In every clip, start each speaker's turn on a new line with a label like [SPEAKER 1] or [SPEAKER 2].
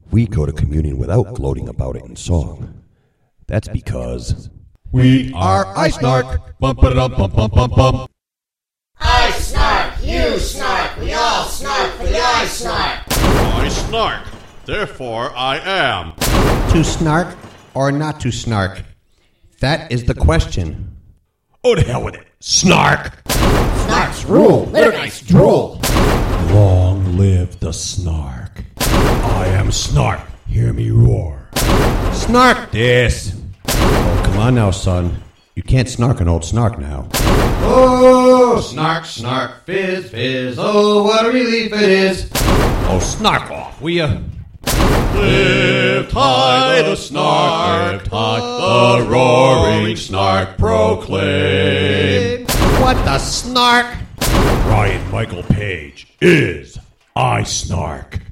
[SPEAKER 1] we go to communion without gloating about it in song. That's because
[SPEAKER 2] we are I-Snark. Bump it up, bump, bump, bump, bump.
[SPEAKER 3] I snark, you snark, we all snark for the I snark.
[SPEAKER 4] I snark, therefore I am.
[SPEAKER 5] To snark or not to snark? That is the question.
[SPEAKER 1] oh, to hell with it. Snark!
[SPEAKER 3] Snarks rule, Littergeist drool.
[SPEAKER 2] Long live the Snark. I am Snark. Hear me roar.
[SPEAKER 5] Snark!
[SPEAKER 1] This.
[SPEAKER 5] Oh, come on now, son. You can't snark an old snark now.
[SPEAKER 1] Oh, snark, snark, fizz, fizz. Oh, what a relief it is. Oh, snark off, will ya?
[SPEAKER 4] Lift high the snark, lift high the roaring snark proclaim.
[SPEAKER 5] What the snark?
[SPEAKER 2] Brian Michael Page is I-Snark.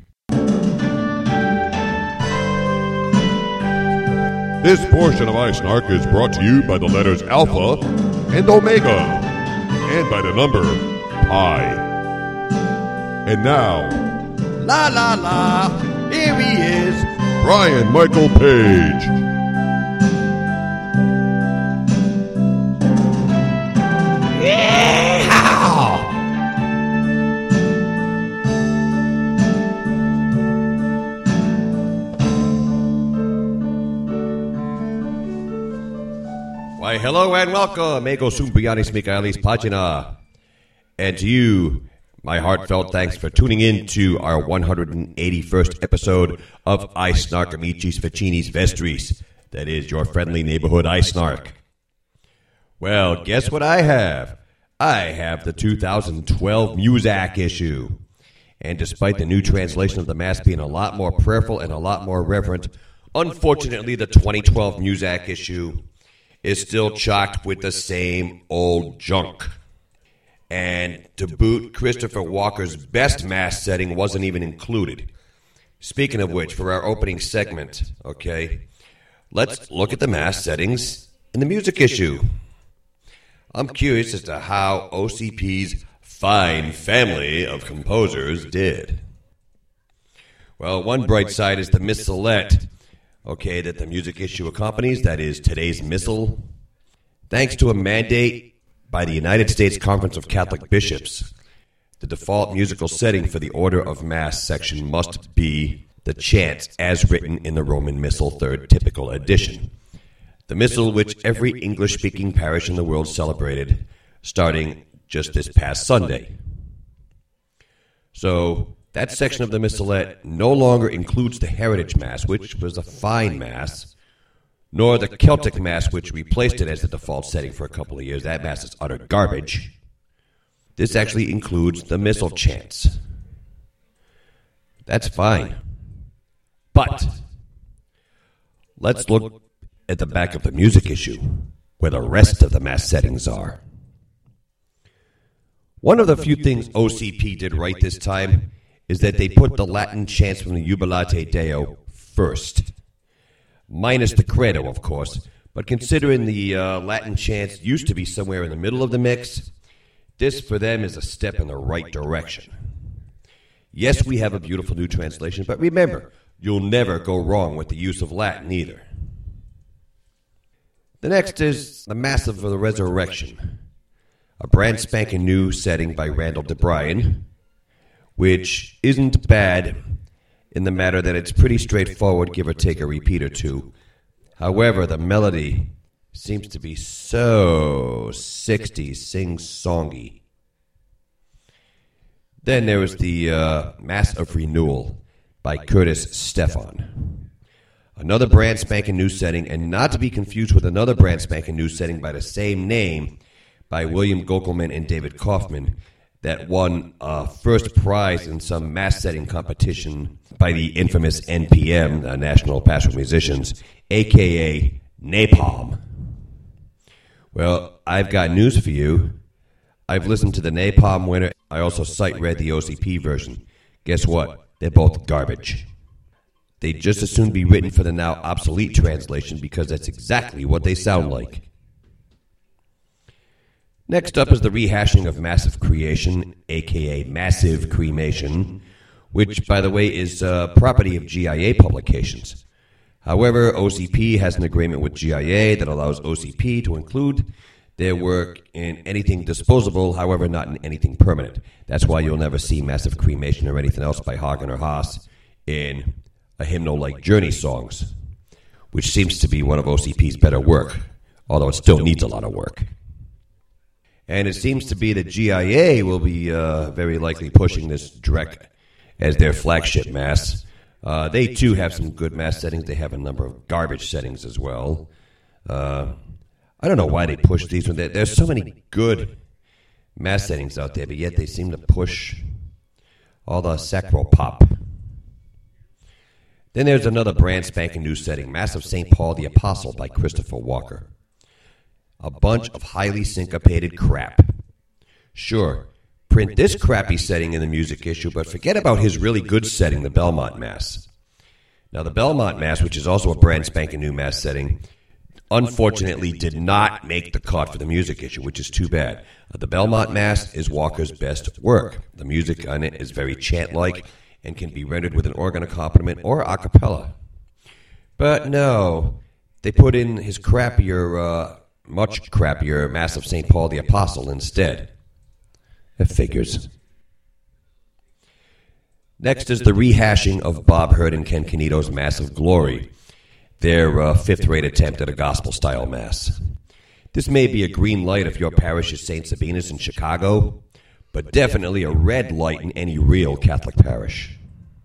[SPEAKER 6] This portion of I-Snark is brought to you by the letters Alpha and Omega, and by the number Pi. And now,
[SPEAKER 1] La, la, la. Here he is.
[SPEAKER 6] Brian Michael Page.
[SPEAKER 1] Why, hello and welcome, Ego Sumbianis Mikaelis Pagina. And to you, my heartfelt thanks for tuning in to our 181st episode of I Snark Amicis Vecinis Vestris. That is your friendly neighborhood I Snark. Well, guess what I have? I have the 2012 Muzak issue. And despite the new translation of the Mass being a lot more prayerful and a lot more reverent, unfortunately the 2012 Muzak issue is still chocked with the same old junk. And to boot, Christopher Walker's best Mass setting wasn't even included. Speaking of which, for our opening segment, let's look at the Mass settings in the music issue. I'm curious as to how OCP's fine family of composers did. Well, one bright side is the Missalette, that the music issue accompanies, that is today's Missal. Thanks to a mandate by the United States Conference of Catholic Bishops, the default musical setting for the Order of Mass section must be the chants as written in the Roman Missal, third typical edition. The Missal which every English-speaking parish in the world celebrated, starting just this past Sunday. So, that section of the Missalette no longer includes the Heritage Mass, which was a fine Mass, nor the Celtic Mass, which replaced it as the default setting for a couple of years. That Mass is utter garbage. This actually includes the Missal chants. That's fine. But let's look at the back of the music issue, where the rest of the Mass settings are. One of the few things OCP did right this time is that they put the Latin chants from the Jubilate Deo first. Minus the Credo, of course, but considering the Latin chants used to be somewhere in the middle of the mix, this for them is a step in the right direction. Yes, we have a beautiful new translation, but remember, you'll never go wrong with the use of Latin either. The next is the Mass of the Resurrection, a brand spanking new setting by Randall DeBryan, which isn't bad in the matter that it's pretty straightforward, give or take a repeat or two. However, the melody seems to be so 60s sing-songy. Then there was the Mass of Renewal by Curtis Stefan. Another brand spanking new setting, and not to be confused with another brand spanking new setting by the same name by William Gokelman and David Kaufman that won first prize in some Mass setting competition by the infamous NPM, the National Pastoral Musicians, a.k.a. Napalm. Well, I've got news for you. I've listened to the Napalm winner. I also sight-read the OCP version. Guess what? They're both garbage. They'd just as soon be written for the now obsolete translation because that's exactly what they sound like. Next up is the rehashing of Massive Creation, a.k.a. Massive Cremation, which, by the way, is property of GIA Publications. However, OCP has an agreement with GIA that allows OCP to include their work in anything disposable, however, not in anything permanent. That's why you'll never see Massive Cremation or anything else by Hagen or Haas in a hymnal like Journey Songs, which seems to be one of OCP's better work, although it still needs a lot of work. And it seems to be that GIA will be very likely pushing this Drek as their flagship mass. They, too, have some good mass settings. They have a number of garbage settings as well. I don't know why they push these. There's so many good mass settings out there, but yet they seem to push all the sacro pop. Then there's another brand spanking new setting, Mass of St. Paul the Apostle by Christopher Walker. A bunch of highly syncopated crap. Sure, print this crappy setting in the music issue, but forget about his really good setting, the Belmont Mass. Now, the Belmont Mass, which is also a brand spanking new mass setting, unfortunately did not make the cut for the music issue, which is too bad. The Belmont Mass is Walker's best work. The music on it is very chant-like and can be rendered with an organ accompaniment or a cappella. But no, they put in his crappier, much crappier Mass of St. Paul the Apostle instead. It figures. Next is the rehashing of Bob Hurd and Ken Canito's Mass of Glory, their fifth-rate attempt at a gospel-style mass. This may be a green light if your parish is St. Sabina's in Chicago, but definitely a red light in any real Catholic parish.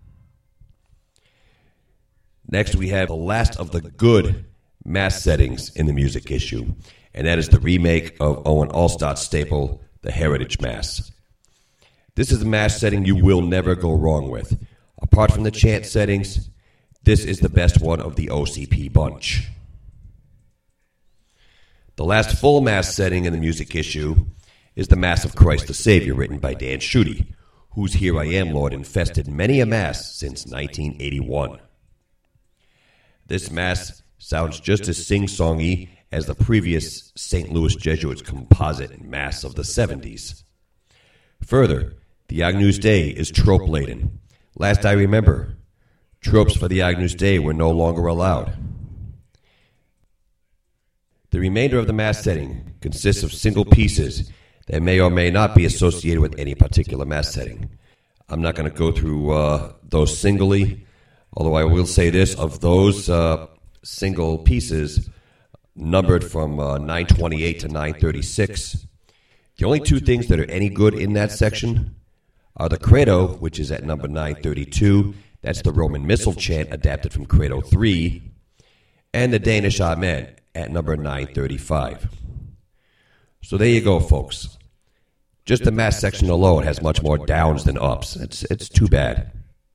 [SPEAKER 1] Next, we have the last of the good mass settings in the music issue, and that is the remake of Owen Alstott's staple, the Heritage Mass. This is a mass setting you will never go wrong with. Apart from the chant settings, this is the best one of the OCP bunch. The last full mass setting in the music issue is the Mass of Christ the Savior, written by Dan Schutte, whose Here I Am, Lord infested many a mass since 1981. This mass sounds just as sing-songy as the previous St. Louis Jesuits composite mass of the 70s. Further, the Agnus Dei is trope-laden. Last I remember, tropes for the Agnus Dei were no longer allowed. The remainder of the mass setting consists of single pieces that may or may not be associated with any particular mass setting. I'm not going to go through those singly, although I will say this, of those single pieces numbered from 928 to 936, the only two things that are any good in that section are the Credo, which is at number 932, that's the Roman Missal chant adapted from Credo 3, and the Danish Amen at number 935. So there you go, folks. Just the mass section alone has much more downs than ups. It's too bad.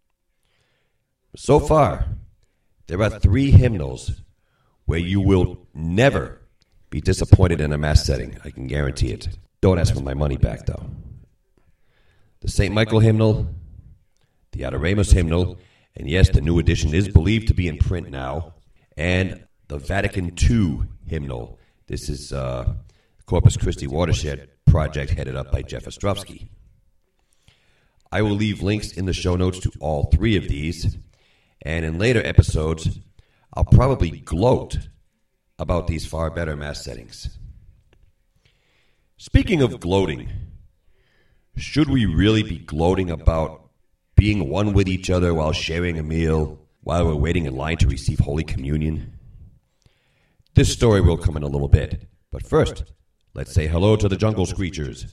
[SPEAKER 1] So far, there are 3 hymnals where you will never be disappointed in a mass setting. I can guarantee it. Don't ask for my money back, though. The St. Michael hymnal, the Adoremus hymnal, and yes, the new edition is believed to be in print now, and the Vatican II hymnal. This is Corpus Christi Watershed project headed up by Jeff Ostrovsky. I will leave links in the show notes to all 3 of these, and in later episodes, I'll probably gloat about these far better mass settings. Speaking of gloating, should we really be gloating about being one with each other while sharing a meal, while we're waiting in line to receive Holy Communion? This story will come in a little bit, but first, let's say hello to the Jungle Screechers.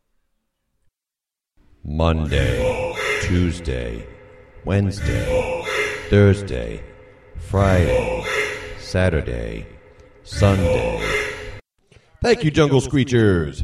[SPEAKER 1] Monday, Tuesday, Wednesday, Thursday, Friday, Saturday, Sunday. Thank you, Jungle Screechers.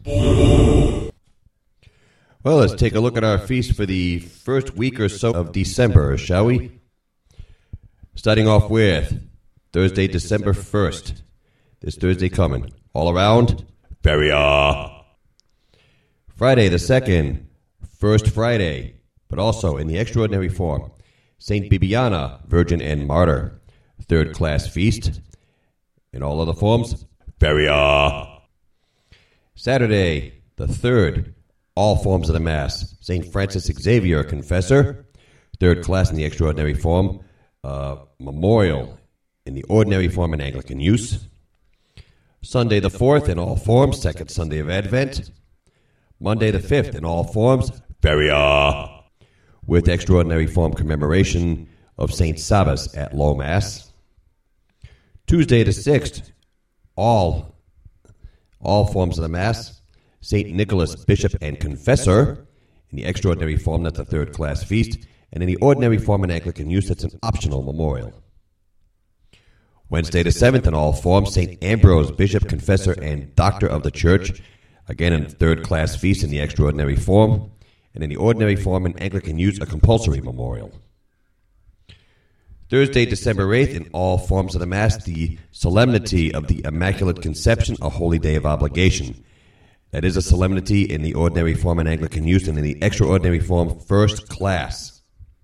[SPEAKER 1] Well, let's take a look at our feast for the first week or so of December, shall we? Starting off with Thursday, December 1st. This Thursday coming. All around, Feria. Friday the 2nd, First Friday, but also in the extraordinary form, St. Bibiana, Virgin and Martyr, third class feast. In all other forms, Feria. Saturday the 3rd, all forms of the Mass. St. Francis Xavier, Confessor, third class in the extraordinary form, memorial in the ordinary form and Anglican use. Sunday the 4th in all forms, second Sunday of Advent. Monday the 5th in all forms, Feria, with extraordinary form commemoration of St. Sabas at Low Mass. Tuesday the 6th, all forms of the Mass. St. Nicholas, Bishop and Confessor, in the extraordinary form, that's a third class feast, and in the ordinary form and Anglican use, that's an optional memorial. Wednesday the 7th in all forms, St. Ambrose, Bishop, Confessor, and Doctor of the Church, again in third class feast in the extraordinary form, and in the ordinary form and Anglican use, a compulsory memorial. Thursday, December 8th, in all forms of the Mass, the Solemnity of the Immaculate Conception, a holy day of obligation. That is a solemnity in the ordinary form and Anglican use, and in the extraordinary form, first class.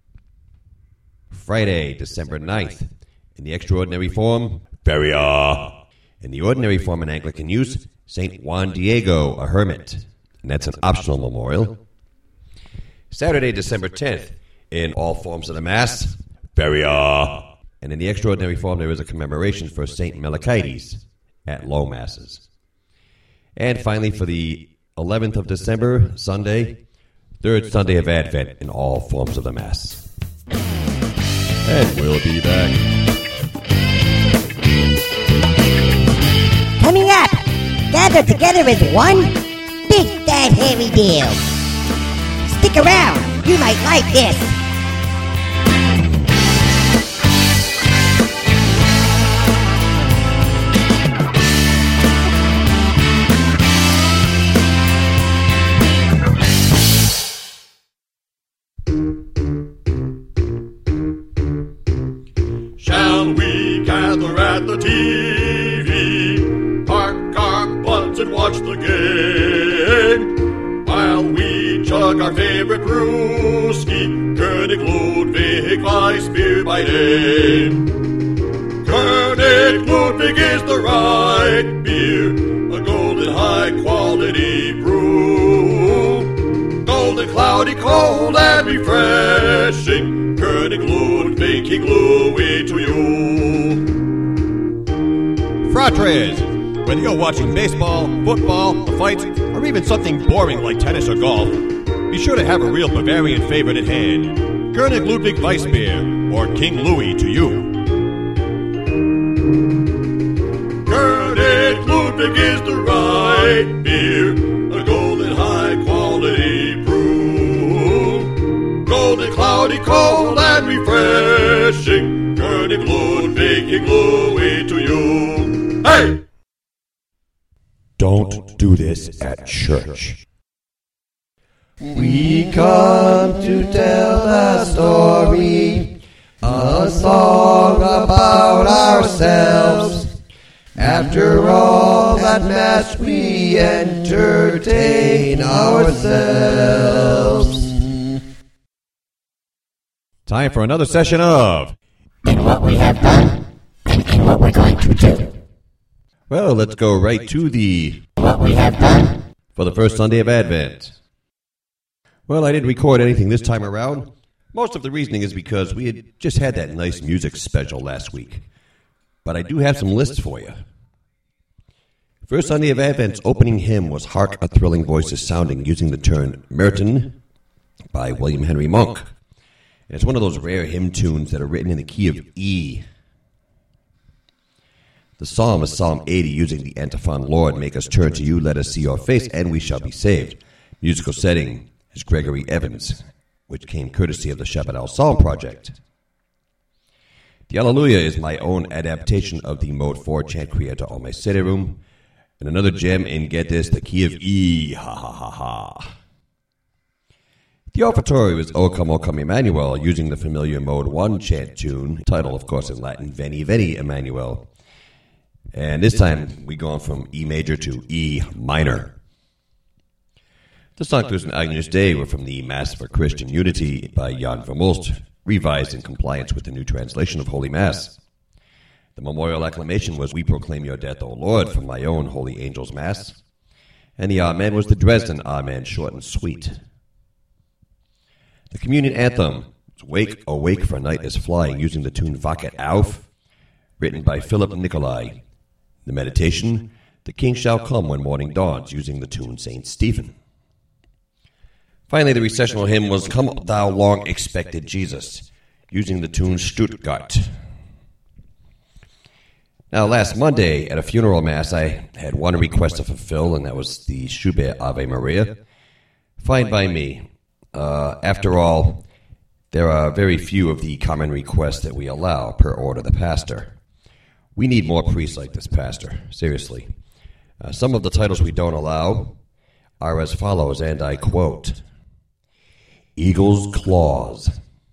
[SPEAKER 1] Friday, December 9th, in the extraordinary form, Feria. In the ordinary form and Anglican use, St. Juan Diego, a hermit, and that's an optional memorial. Saturday, December 10th, in all forms of the Mass, Feria. And in the extraordinary form, there is a commemoration for St. Melchiades at low Masses. And finally, for the 11th of December, Sunday, third Sunday of Advent in all forms of the Mass. And we'll be back.
[SPEAKER 7] Coming up, gathered together as one big fat hairy deal. Stick around, you might like this.
[SPEAKER 4] Shall we gather at the TV, park our butts and watch the game, while we chug our favorite brewski, König Ludwig Weissbier by name. König Ludwig is the right beer, a golden high-quality brew, golden, cloudy, cold, and refreshing. König Ludwig, King Louis to you.
[SPEAKER 1] Fratres, whether you're watching baseball, football, a fight, or even something boring like tennis or golf, be sure to have a real Bavarian favorite at hand. König Ludwig Weissbier, or King Louis to you.
[SPEAKER 4] König Ludwig is the right beer, a golden high-quality brew, golden, cloudy, cold, and refreshing. König Ludwig, King Louis to you. Hey!
[SPEAKER 2] Don't do this at church.
[SPEAKER 5] We come to tell a story, a song about ourselves. After all, at Mass we entertain ourselves.
[SPEAKER 1] Time for another session of
[SPEAKER 3] In what we have done and in what we're going to do.
[SPEAKER 1] Well, let's go right to the
[SPEAKER 3] What we have done.
[SPEAKER 1] for the first Sunday of Advent. Well, I didn't record anything this time around. Most of the reasoning is because we had just had that nice music special last week. But I do have some lists for you. First Sunday of Advent's opening hymn was Hark a Thrilling Voices Sounding, using the tune Merton by William Henry Monk. And it's one of those rare hymn tunes that are written in the key of E. The psalm is Psalm 80, using the antiphon, Lord, make us turn to you, let us see your face, and we shall be saved. Musical setting is Gregory Evans, which came courtesy of the Chapel Psalm Project. The Alleluia is my own adaptation of the Mode 4 chant creator on my city room. And another gem in, get this, the key of E, ha ha ha ha. The offertory was O Come Emmanuel, using the familiar Mode 1 chant tune, title, of course, in Latin, Veni Veni Emmanuel. And this time, we've gone from E major to E minor. The Sanctus and Agnus Dei were from the Mass for Christian Unity by Jan Vermulst, revised in compliance with the new translation of Holy Mass. The memorial acclamation was We Proclaim Your Death, O Lord, from my own Holy Angels Mass. And the Amen was the Dresden Amen, short and sweet. The communion anthem was Wake, Awake, for Night is Flying, using the tune Wachet auf, written by Philip Nicolai. The meditation, The King Shall Come When Morning Dawns, using the tune St. Stephen. Finally, the recessional hymn was Come Thou Long Expected Jesus, using the tune Stuttgart. Now, last Monday at a funeral mass, I had one request to fulfill, and that was the Schubert Ave Maria. Fine by me. After all, there are very few of the common requests that we allow per order of the pastor. We need more priests like this pastor, seriously. Some of the titles we don't allow are as follows, and I quote, Eagle's Claws.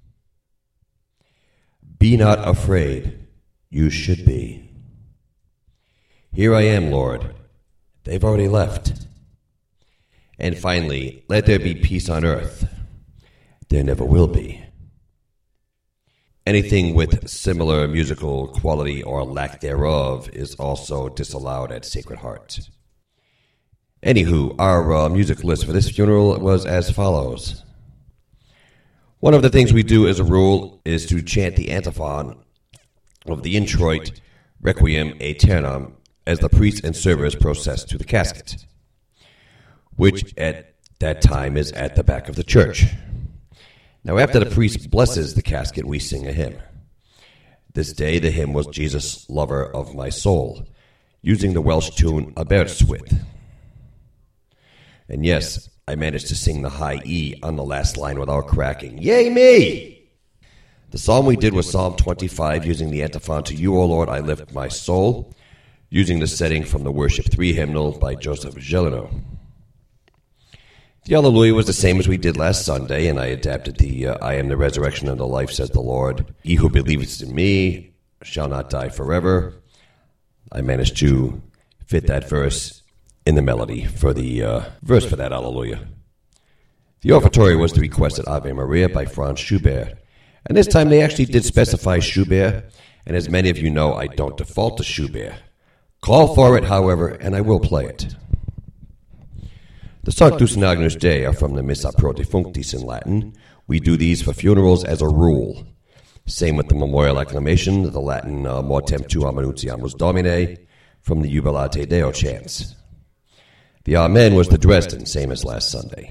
[SPEAKER 1] Be not afraid, you should be. Here I am, Lord. They've already left. And finally, let there be peace on earth. There never will be. Anything with similar musical quality or lack thereof is also disallowed at Sacred Heart. Anywho, our music list for this funeral was as follows. One of the things we do as a rule is to chant the antiphon of the introit Requiem Aeternam as the priest and servers process to the casket, which at that time is at the back of the church. Now, after the priest blesses the casket, we sing a hymn. This day, the hymn was Jesus, Lover of My Soul, using the Welsh tune Aberystwyth. And yes, I managed to sing the high E on the last line without cracking. Yay me! The psalm we did was Psalm 25, using the antiphon To You, O Lord, I Lift My Soul, using the setting from the Worship 3 hymnal by Joseph Gelino. The Alleluia was the same as we did last Sunday, and I adapted the I am the resurrection and the life, says the Lord. He who believes in me shall not die forever. I managed to fit that verse in the melody for the verse for that Alleluia. The offertory was the requested Ave Maria by Franz Schubert, and this time they actually did specify Schubert, and as many of you know, I don't default to Schubert. Call for it, however, and I will play it. The Sanctus and Agnus Dei are from the Missa Pro Defunctis in Latin. We do these for funerals as a rule. Same with the memorial acclamation, the Latin Mortem Tuam Annunciamus Domine, from the Jubilate Deo chants. The Amen was the Dresden, same as last Sunday.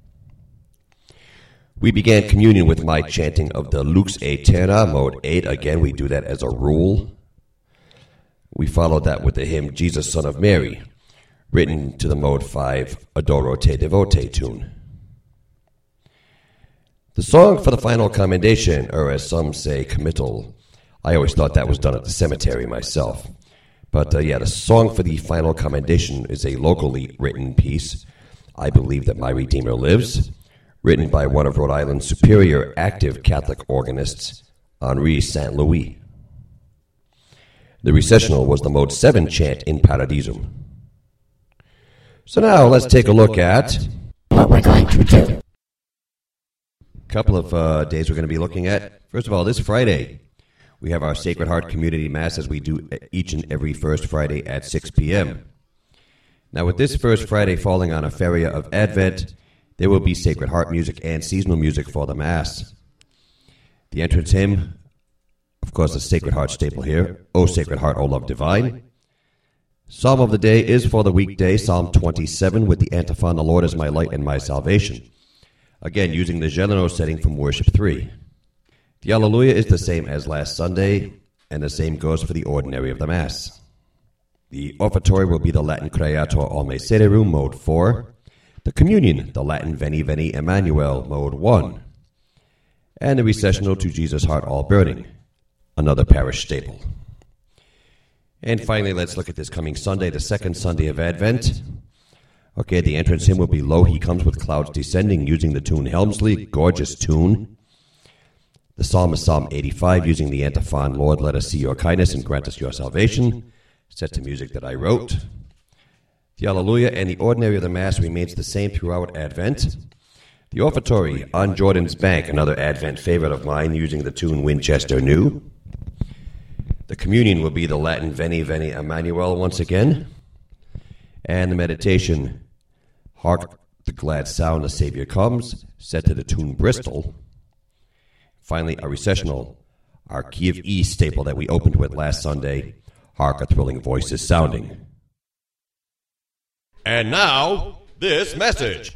[SPEAKER 1] We began communion with my chanting of the Lux Aeterna, mode 8. Again, we do that as a rule. We followed that with the hymn Jesus, Son of Mary, written to the mode 5 Adoro Te Devote tune. The song for the final commendation, or as some say, committal, I always thought that was done at the cemetery myself. But the song for the final commendation is a locally written piece, I Believe That My Redeemer Lives, written by one of Rhode Island's superior active Catholic organists, Henri St. Louis. The recessional was the mode 7 chant in Paradisum. So now let's take a look at
[SPEAKER 7] What we're going to do.
[SPEAKER 1] a couple of days we're going to be looking at. First of all, this Friday, we have our Sacred Heart Community Mass as we do each and every first Friday at 6 p.m. Now, with this first Friday falling on a Feria of Advent, there will be Sacred Heart music and seasonal music for the Mass. The entrance hymn, of course, a Sacred Heart staple here, O Sacred Heart, O Love Divine. Psalm of the day is for the weekday, Psalm 27, with the antiphon, The Lord is my light and my salvation. Again, using the Gelino setting from Worship 3. The Alleluia is the same as last Sunday, and the same goes for the ordinary of the Mass. The offertory will be the Latin Creator O Misererum, mode 4. The communion, the Latin Veni Veni Emmanuel, mode 1. And the recessional to Jesus' Heart All Burning, another parish staple. And finally, let's look at this coming Sunday, the second Sunday of Advent. Okay, the entrance hymn will be Lo, He Comes with Clouds Descending, using the tune Helmsley, gorgeous tune. The psalm is Psalm 85, using the antiphon, Lord, let us see your kindness and grant us your salvation, set to music that I wrote. The Alleluia and the ordinary of the Mass remains the same throughout Advent. The offertory, On Jordan's Bank, another Advent favorite of mine, using the tune Winchester New. The communion will be the Latin Veni Veni Emmanuel once again. And the meditation, Hark the Glad Sound, the Savior Comes, set to the tune Bristol. Finally, a recessional, our Key of E staple that we opened with last Sunday, Hark a Thrilling Voice is Sounding.
[SPEAKER 4] And now, this message.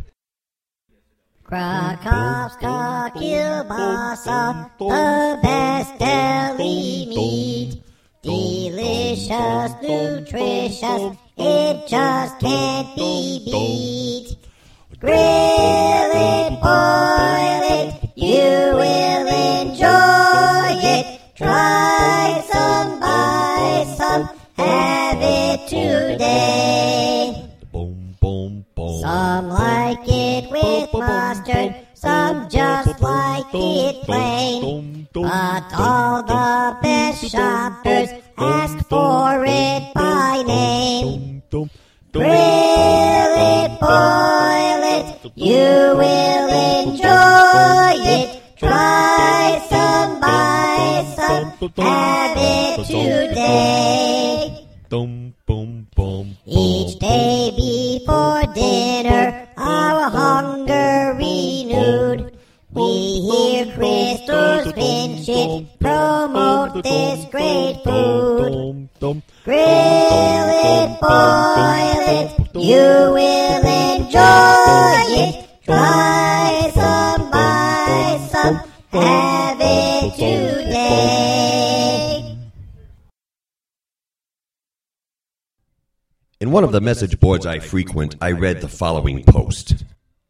[SPEAKER 7] Krakowska kielbasa, the best deli meat. Delicious, nutritious, it just can't be beat. Grill it, boil it, you will enjoy it. Try some, buy some, have it today. Some like it with mustard, some just like it plain. But all the best shoppers ask for it by name. Grill it, boil it, you will enjoy it. Try some, buy some, have it today. Each day before dinner, our hunger renewed. We hear Crystal's Vincent promote this great food. Grill it, boil it, you will enjoy it. Try some, buy some, have it today.
[SPEAKER 1] In one of the message boards I frequent, I read the following post.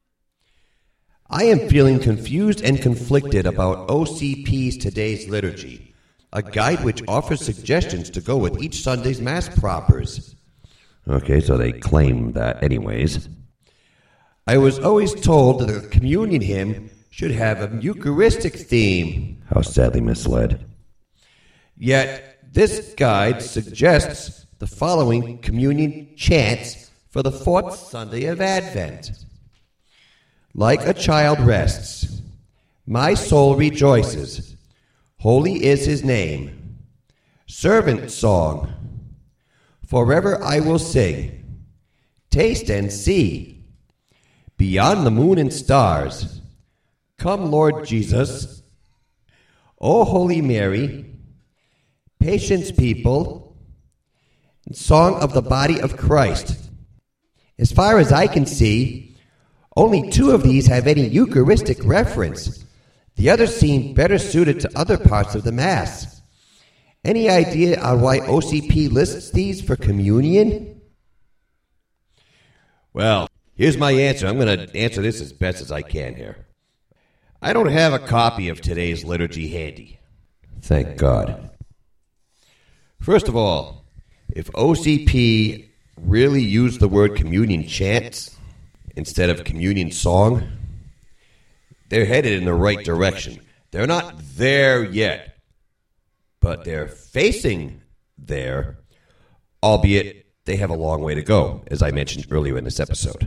[SPEAKER 1] I am feeling confused and conflicted about OCP's Today's Liturgy, a guide which offers suggestions to go with each Sunday's Mass propers. Okay, so they claim that anyways. I was always told that the communion hymn should have a Eucharistic theme. How sadly misled. Yet, this guide suggests the following communion chants for the fourth Sunday of Advent. Like a child rests, my soul rejoices. Holy is his name. Servant song, forever I will sing. Taste and see, beyond the moon and stars. Come, Lord Jesus. O Holy Mary, patience people, and song of the body of Christ. As far as I can see, only two of these have any Eucharistic reference. The others seem better suited to other parts of the Mass. Any idea on why OCP lists these for communion?
[SPEAKER 4] Well, here's my answer. I'm going to answer this as best as I can here. I don't have a copy of Today's Liturgy handy.
[SPEAKER 1] Thank God.
[SPEAKER 4] First of all, if OCP really used the word communion chants instead of communion song, they're headed in the right direction. They're not there yet, but they're facing there, albeit they have a long way to go, as I mentioned earlier in this episode.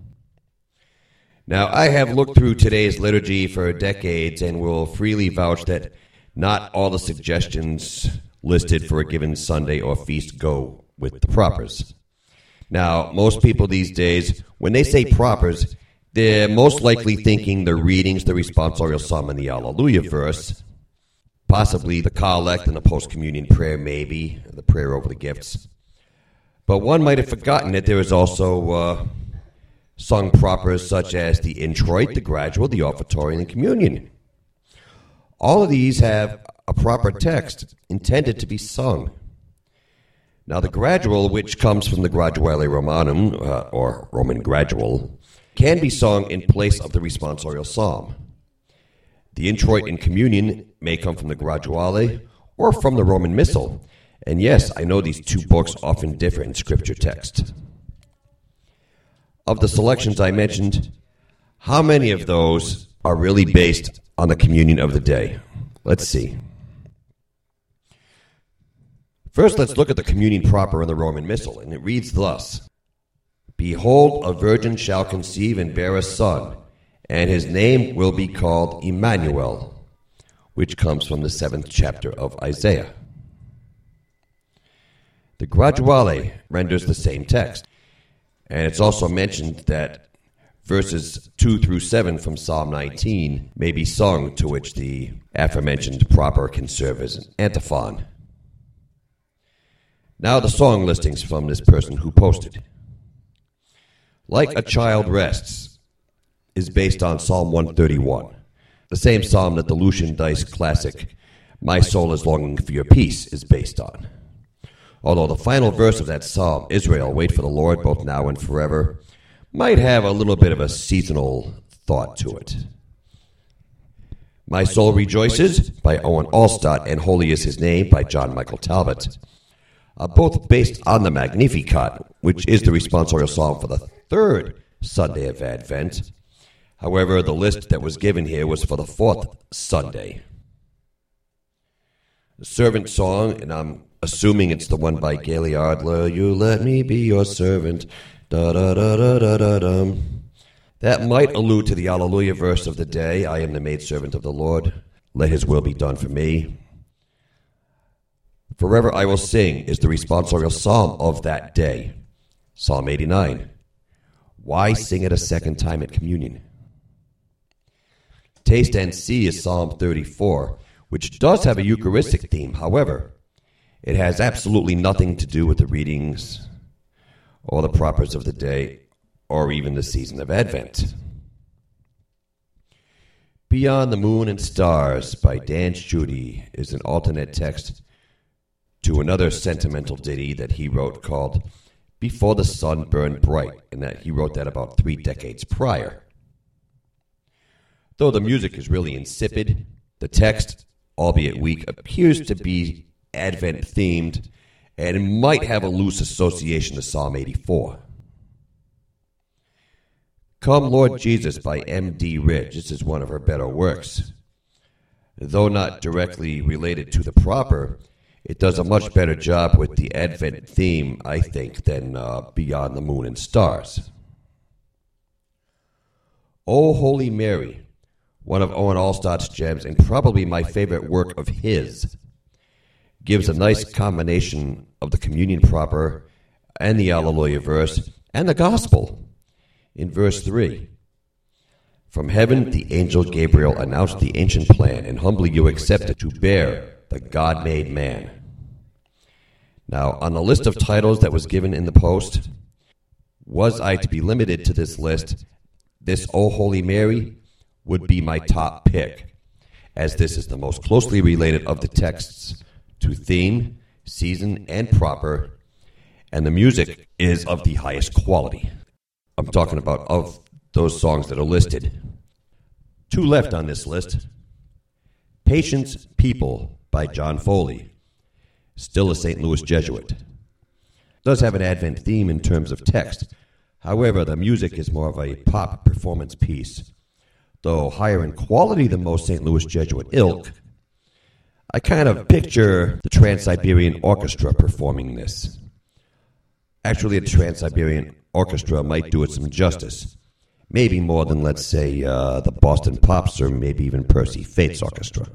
[SPEAKER 4] Now, I have looked through Today's Liturgy for decades and will freely vouch that not all the suggestions listed for a given Sunday or feast go with the propers. Now, most people these days, when they say propers, they're most likely thinking the readings, the responsorial psalm, and the Alleluia verse, possibly the collect and the post-communion prayer, maybe, the prayer over the gifts. But one might have forgotten that there is also sung propers such as the introit, the gradual, the offertory, and the communion. All of these have a proper text intended to be sung. Now, the gradual, which comes from the Graduale Romanum, or Roman gradual, can be sung in place of the responsorial psalm. The introit in communion may come from the Graduale or from the Roman Missal. And yes, I know these two books often differ in scripture text. Of the selections I mentioned, how many of those are really based on the communion of the day? Let's see. First, let's look at the communion proper in the Roman Missal, and it reads thus: Behold, a virgin shall conceive and bear a son, and his name will be called Emmanuel, which comes from the 7th chapter of Isaiah. The Graduale renders the same text, and it's also mentioned that Verses 2 through 7 from Psalm 19 may be sung, to which the aforementioned proper can serve as an antiphon. Now the song listings from this person who posted. Like a Child Rests is based on Psalm 131, the same psalm that the Lucian Dice classic My Soul is Longing for Your Peace is based on. Although the final verse of that psalm, Israel, wait for the Lord both now and forever, might have a little bit of a seasonal thought to it. My Soul Rejoices by Owen Alstott and Holy is His Name by John Michael Talbot are both based on the Magnificat, which is the responsorial psalm for the third Sunday of Advent. However, the list that was given here was for the fourth Sunday. The servant song, and I'm assuming it's the one by Gayle Ardler, You Let Me Be Your Servant, da-da-da-da-da-da-dum. That might allude to the Alleluia verse of the day, I am the maidservant of the Lord, let His will be done for me. Forever I Will Sing is the responsorial psalm of that day, Psalm 89. Why sing it a second time at communion? Taste and See is Psalm 34, which does have a Eucharistic theme. However, it has absolutely nothing to do with the readings or the propers of the day, or even the season of Advent. Beyond the Moon and Stars by Dan Schutte is an alternate text to another sentimental ditty that he wrote called Before the Sun Burned Bright, and that he wrote that about 3 decades prior. Though the music is really insipid, the text, albeit weak, appears to be Advent-themed, and it might have a loose association to Psalm 84. Come, Lord Jesus by M.D. Ridge. This is one of her better works. Though not directly related to the proper, it does a much better job with the Advent theme, I think, than Beyond the Moon and Stars. O Holy Mary, one of Owen Alstott's gems and probably my favorite work of his, gives a nice combination of the communion proper and the Alleluia verse and the gospel. In verse 3, from heaven the angel Gabriel announced the ancient plan, and humbly you accepted to bear the God-made man. Now, on the list of titles that was given in the post, was I to be limited to this list, this O Holy Mary would be my top pick, as this is the most closely related of the texts to theme, season, and proper, and the music is of the highest quality. I'm talking about of those songs that are listed. 2 left on this list. Patience People by John Foley, still a St. Louis Jesuit. Does have an Advent theme in terms of text. However, the music is more of a pop performance piece. Though higher in quality than most St. Louis Jesuit ilk, I kind of picture the Trans-Siberian Orchestra performing this. Actually, the Trans-Siberian Orchestra might do it some justice. Maybe more than, let's say, the Boston Pops or maybe even Percy Faith's orchestra.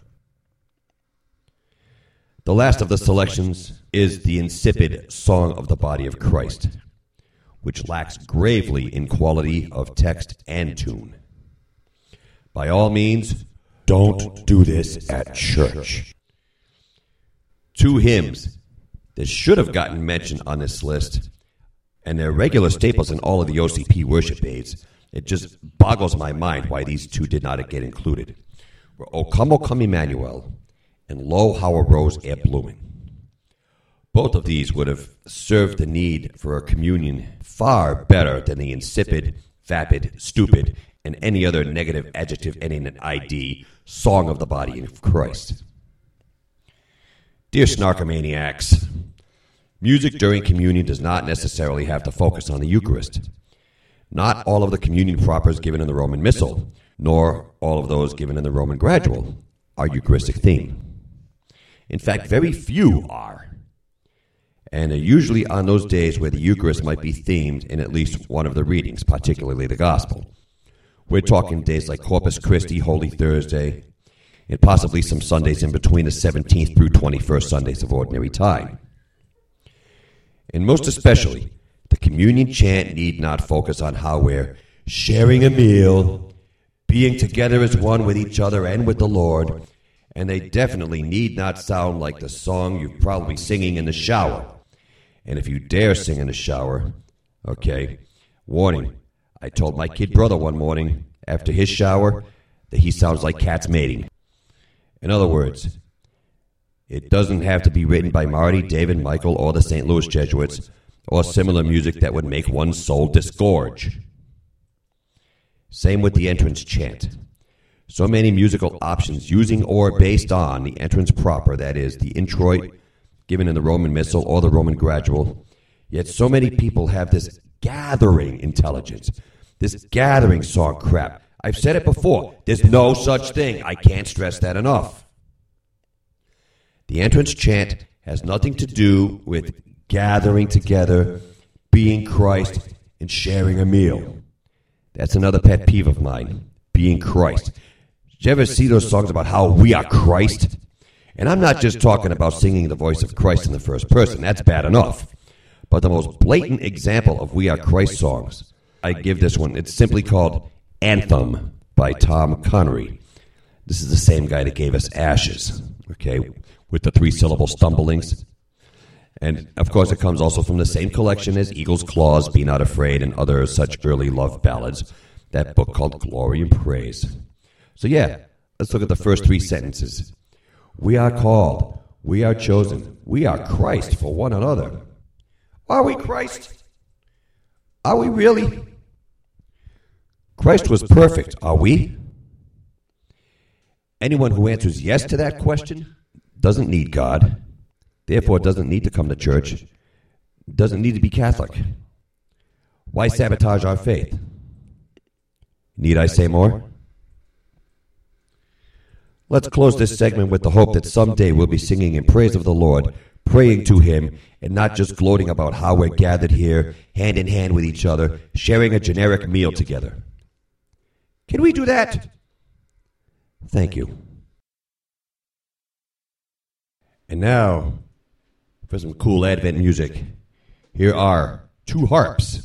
[SPEAKER 4] The last of the selections is the insipid Song of the Body of Christ, which lacks gravely in quality of text and tune. By all means, don't do this at church. 2 hymns that should have gotten mentioned on this list, and they're regular staples in all of the OCP worship aids. It just boggles my mind why these 2 did not get included. Were O Come, Emmanuel, and Lo, How a Rose Ere Blooming. Both of these would have served the need for a communion far better than the insipid, vapid, stupid, and any other negative adjective ending in ID Song of the Body of Christ. Dear Snarkomaniacs, music during communion does not necessarily have to focus on the Eucharist. Not all of the communion propers given in the Roman Missal, nor all of those given in the Roman Gradual, are Eucharistic themed. In fact, very few are. And are usually on those days where the Eucharist might be themed in at least one of the readings, particularly the Gospel. We're talking days like Corpus Christi, Holy Thursday, and possibly some Sundays in between the 17th through 21st Sundays of Ordinary Time. And most especially, the communion chant need not focus on how we're
[SPEAKER 1] sharing a meal, being together as one with each other and with the Lord, and they definitely need not sound like the song you're probably singing in the shower. And if you dare sing in the shower, okay, warning, I told my kid brother one morning after his shower that he sounds like cats mating. In other words, it doesn't have to be written by Marty, David, Michael, or the St. Louis Jesuits, or similar music that would make one's soul disgorge. Same with the entrance chant. So many musical options using or based on the entrance proper, that is, the introit given in the Roman Missal or the Roman Gradual. Yet so many people have this gathering intelligence, this gathering song crap. I've said it before. There's no such thing. I can't stress that enough. The entrance chant has nothing to do with gathering together, being Christ, and sharing a meal. That's another pet peeve of mine, being Christ. Did you ever see those songs about how we are Christ? And I'm not just talking about singing the voice of Christ in the first person. That's bad enough. But the most blatant example of We Are Christ songs, I give this one. It's simply called Anthem by Tom Connery. This is the same guy that gave us Ashes, okay, with the 3-syllable stumblings. And, of course, it comes also from the same collection as Eagle's Claws, Be Not Afraid, and other such early love ballads, that book called Glory and Praise. So, yeah, let's look at the first 3 sentences. We are called, we are chosen, we are Christ for one another. Are we Christ? Are we really? Christ was perfect, are we? Anyone who answers yes to that question doesn't need God, therefore doesn't need to come to church, doesn't need to be Catholic. Why sabotage our faith? Need I say more? Let's close this segment with the hope that someday we'll be singing in praise of the Lord, praying to Him, and not just gloating about how we're gathered here, hand in hand with each other, sharing a generic meal together. Can we do that? Thank you. And now, for some cool Advent music, here are 2 harps.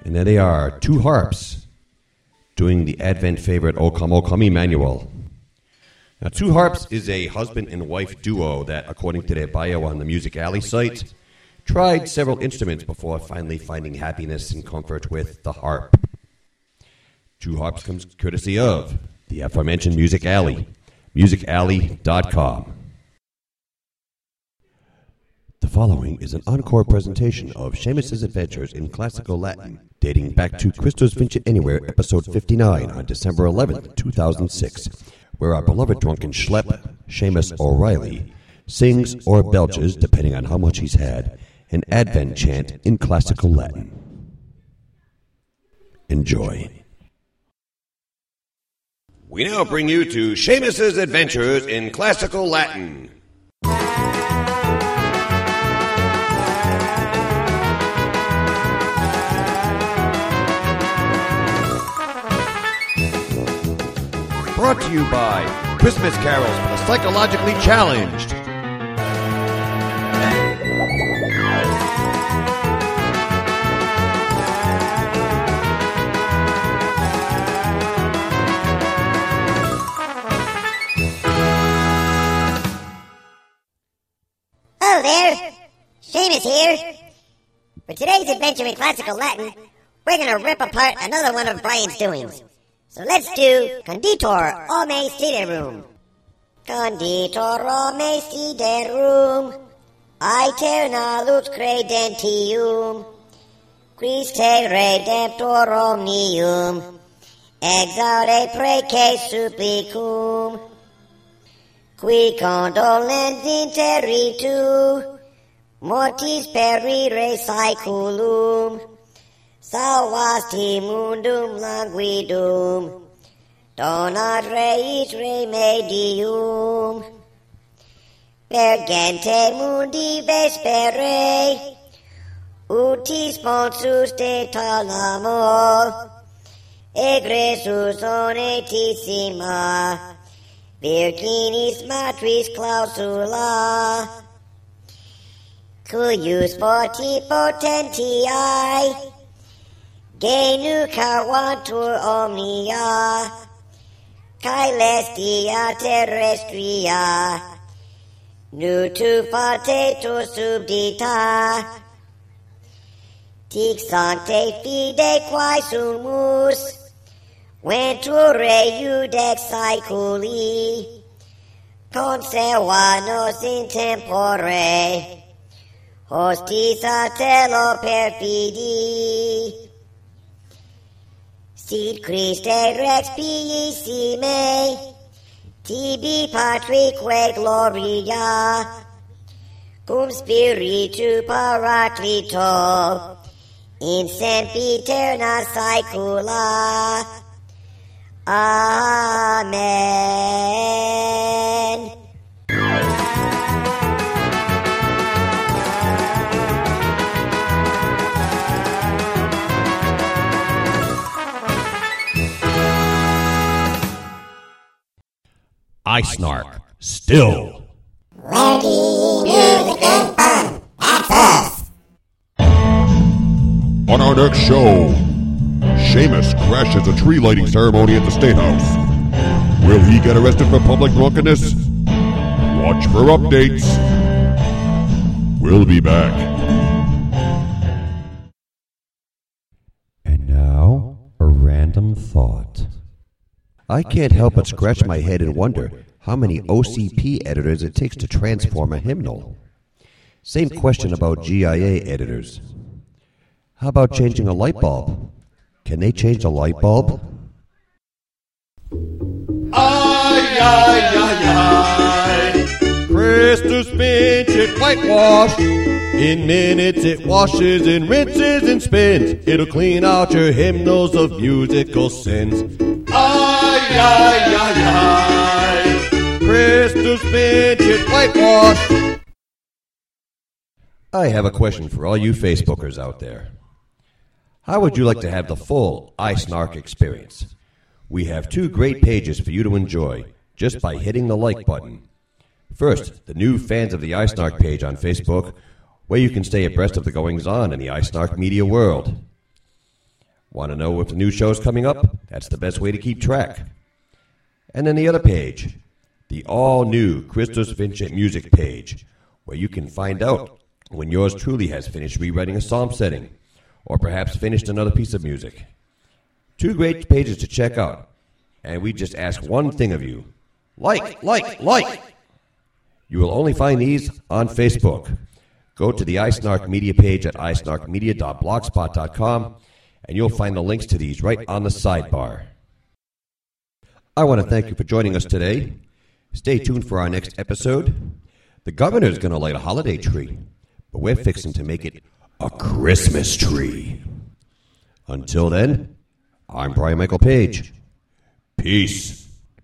[SPEAKER 1] And there they are, two harps doing the Advent favorite O Come, O Come Emmanuel. Now, Two Harps is a husband and wife duo that, according to their bio on the Music Alley site, tried several instruments before finally finding happiness and comfort with the harp. Two Harps comes courtesy of the aforementioned Music Alley, musicalley.com. The following is an encore presentation of Seamus's Adventures in Classical Latin, dating back to Christos Vincit Anywhere, episode 59 on December 11th, 2006, where our beloved drunken schlep, Seamus O'Reilly, sings or belches, depending on how much he's had, an Advent chant in classical Latin. Enjoy. We now bring you to Seamus's Adventures in Classical Latin. Brought to you by Christmas Carols for the Psychologically Challenged.
[SPEAKER 7] Hello there, Seamus here. For today's adventure in classical Latin, we're going to rip apart another one of Brian's doings. So let's do Conditor o me siderum. Conditor o me siderum, aeterna lux credentium, Christe Redemptor omnium, exaure prece supplicum, qui condolens interitu, mortis perire saeculum, salvasti mundum languidum, donat reis remedium, per gente mundi vespere, utis sponsus de talamo, egressus honetissima, virginis matris clausula, cuius forti potentiae, genu carvantur omnia, caelestia terrestria, nutu fatetur subdita, dixante fide quae sumus, venture iudex saeculi, conserva nos in tempore, hostis a telo perfidi. Sit Christe Rex piissime, tibi patrique gloria, cum spiritu paraclito, in sempiterna saecula. Amen.
[SPEAKER 2] I snark. Still.
[SPEAKER 3] Ready, music, and fun. That's us.
[SPEAKER 6] On our next show, Seamus crashes a tree lighting ceremony at the State House. Will he get arrested for public drunkenness? Watch for updates. We'll be back.
[SPEAKER 2] And now, a random thought.
[SPEAKER 1] I can't help but scratch my head and wonder how many OCP editors it takes to transform a hymnal. Same question about GIA editors. How about changing a light bulb? Can they change a light bulb?
[SPEAKER 4] Ay, ay, ay, ay. Christus Vincit whitewash. In minutes it washes and rinses and spins. It'll clean out your hymnals of musical sins. Ay, ay, ay, ay. Christus Vincit whitewash. I have a question for all you Facebookers out there. How would you like to have the full iSnark experience? We have two great pages for you to enjoy just by hitting the like button. First, the new Fans of the iSnark page on Facebook, where you can stay abreast of the goings-on in the iSnark media world.
[SPEAKER 1] Want to know if the new show's coming up? That's the best way to keep track. And then the other page, the all-new Christos Vincent music page, where you can find out when yours truly has finished rewriting a psalm setting, or perhaps finished another piece of music. 2 great pages to check out, and we just ask one thing of you. Like! You will only find these on Facebook. Go to the iSnark Media page at isnarkmedia.blogspot.com, and you'll find the links to these right on the sidebar. I want to thank you for joining us today. Stay tuned for our next episode. The governor's going to light a holiday tree, but we're fixing to make it a Christmas tree. Until then, I'm Brian Michael Page. Peace.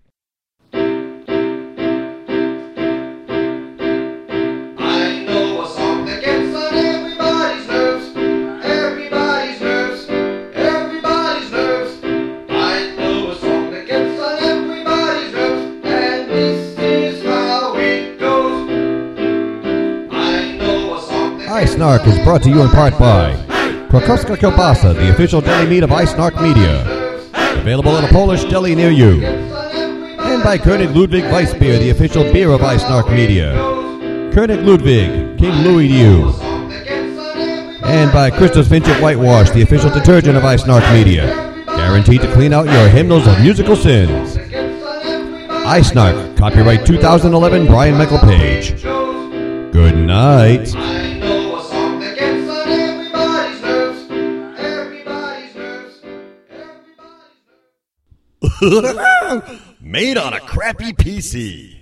[SPEAKER 1] iSnark is brought to you in part by Krakowska Kiełbasa, the official deli meat of iSnark Media. Available at a Polish deli near you. And by König Ludwig Weissbier, the official beer of iSnark Media. König Ludwig, King Louis to you. And by Christos Vincent Whitewash, the official detergent of iSnark Media. Guaranteed to clean out your hymnals of musical sins. iSnark, copyright 2011, Brian Michael Page. Good night. Made on a crappy PC.